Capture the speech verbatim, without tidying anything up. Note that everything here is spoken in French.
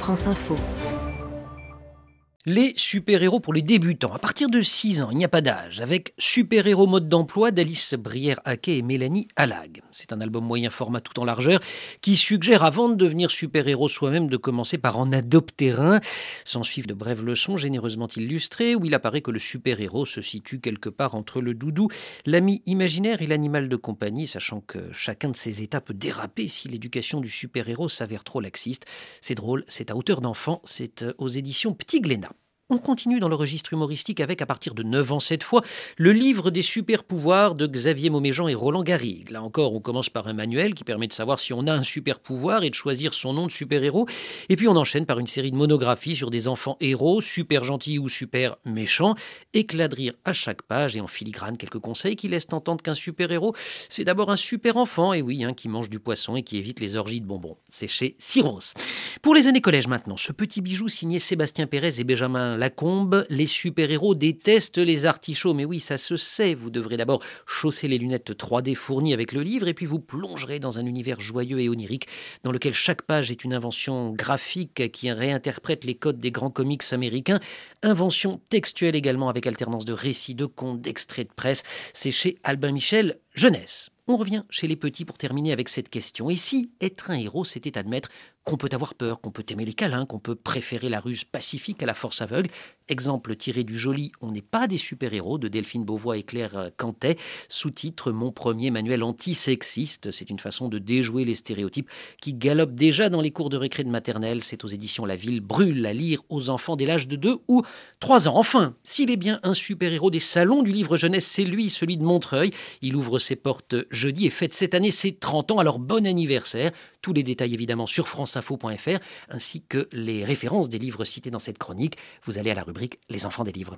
France Info. Les super-héros pour les débutants. À partir de six ans, il n'y a pas d'âge. Avec Super-héros mode d'emploi d'Alice Brière-Haquet et Mélanie Allag. C'est un album moyen format tout en largeur qui suggère, avant de devenir super-héros soi-même, de commencer par en adopter un. S'en suivent de brèves leçons généreusement illustrées où il apparaît que le super-héros se situe quelque part entre le doudou, l'ami imaginaire et l'animal de compagnie, sachant que chacun de ces états peut déraper si l'éducation du super-héros s'avère trop laxiste. C'est drôle, c'est à hauteur d'enfant, c'est aux éditions Petit Glénat. On continue dans le registre humoristique avec, à partir de neuf ans cette fois, le livre des super-pouvoirs de Xavier Mauméjean et Roland Garrigue. Là encore, on commence par un manuel qui permet de savoir si on a un super-pouvoir et de choisir son nom de super-héros. Et puis on enchaîne par une série de monographies sur des enfants héros, super gentils ou super méchants. Éclat de rire à chaque page et en filigrane quelques conseils qui laissent entendre qu'un super-héros, c'est d'abord un super-enfant, et oui, hein, qui mange du poisson et qui évite les orgies de bonbons. C'est chez Syros. Pour les années collège maintenant, ce petit bijou signé Sébastien Pérez et Benjamin Lacombe, les super-héros détestent les artichauts. Mais oui, ça se sait. Vous devrez d'abord chausser les lunettes trois D fournies avec le livre et puis vous plongerez dans un univers joyeux et onirique dans lequel chaque page est une invention graphique qui réinterprète les codes des grands comics américains. Invention textuelle également avec alternance de récits, de contes, d'extraits de presse. C'est chez Albin Michel Jeunesse. On revient chez les petits pour terminer avec cette question. Et si être un héros, c'était admettre qu'on peut avoir peur, qu'on peut aimer les câlins, qu'on peut préférer la ruse pacifique à la force aveugle? Exemple tiré du joli « On n'est pas des super-héros » de Delphine Beauvois et Claire Cantet. Sous-titre « Mon premier manuel antisexiste ». C'est une façon de déjouer les stéréotypes qui galopent déjà dans les cours de récré de maternelle. C'est aux éditions La Ville Brûle, à lire aux enfants dès l'âge de deux ou trois ans. Enfin, s'il est bien un super-héros des salons du livre jeunesse, c'est lui, celui de Montreuil. Il ouvre ses portes jeudi et fête cette année ses trente ans, alors bon anniversaire. Tous les détails évidemment sur franceinfo point f r ainsi que les références des livres cités dans cette chronique. Vous allez à la rubrique Les enfants des livres.